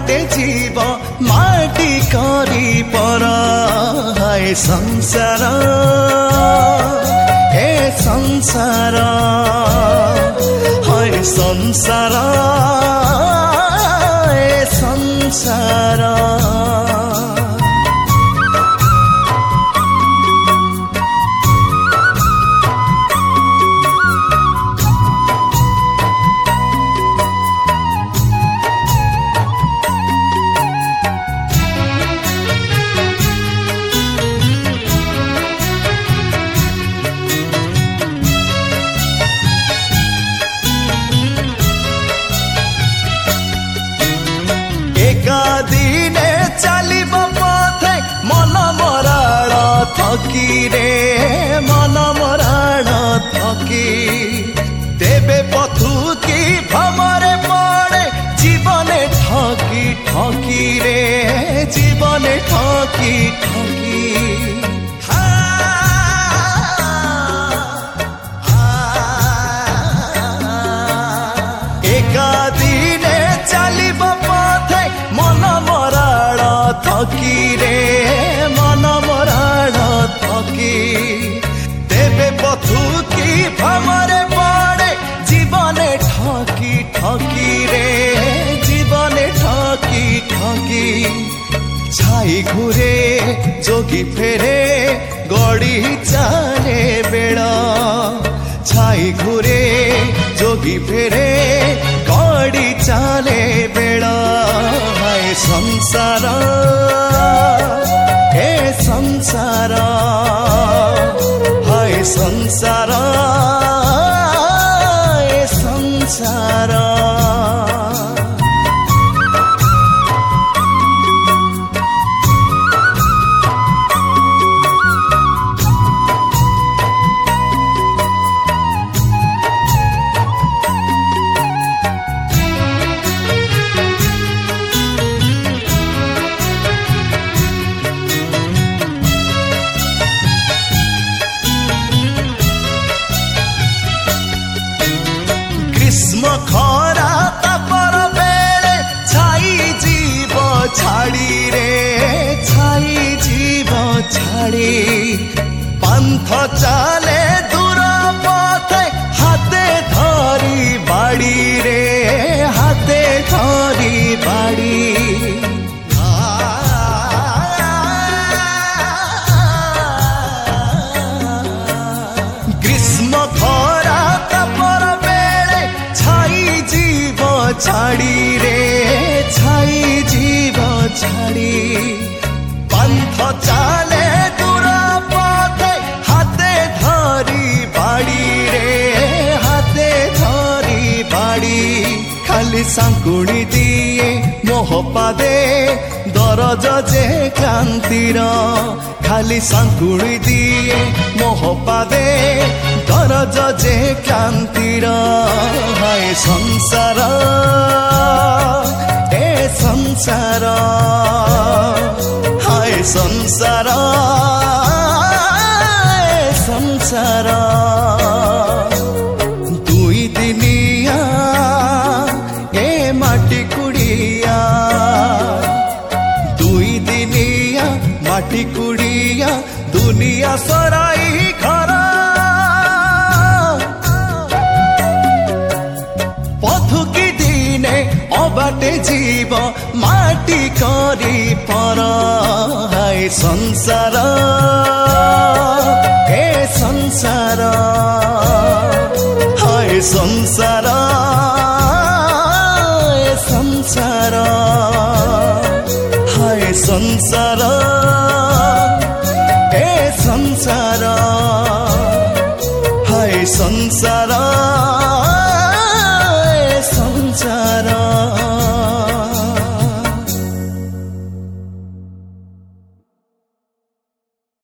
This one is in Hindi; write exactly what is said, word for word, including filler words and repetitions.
बाटे जीव माटी करी पर हाय संसार ए संसार हाय संसार ए संसार दिने चलिब पथे मन मराण थकी रे मन मराण थकी देवे पथु की भमरे पड़े जीवने ठकी ठकी रे जीवने ठकी ठकी एका दिने चलिब पथे मन मराण थकी रे मन मराण थकी देवे पथु की भमरे पड़े जीवने ठकी ठकी रे जीवने ठकी ठकी छाई घुरे जोगी फेरे गड़ी चाले बेड़ा छाई घुरे जोगी फेरे गड़ी चाले बेड़ा हाय संसार ए संसार हाय संसार ए संसार खरा तापर बेले छाई जीव छाड़ी रे छाई जीव छाड़ी पंथ चाले दूर पथे हाथे धरी बाड़ी रे हाथे धरी बाड़ी ग्रीष्म खरा तापर छाड़ी रे छाई जीव छाड़ी पंथ चाले दूर पथे हाथे धरी बाड़ी रे हाथे धरी बाड़ी खाली सांकुड़ी दिए मोह पादे दरज जे क्रांतिर खाली सांकुड़ी दिए मोह पादे दरज जे क्रांतिर हाय संसार ए संसार हाय संसार ए संसार दुई दिनिया ए माटी कुड़िया दुई दिनिया माटी कुड़िया दुनिया सराई खरा बाटे जीव माटी करी पर हाय संसार ए संसार हाय संसार ए संसार हाय संसार ए संसार हाय संसार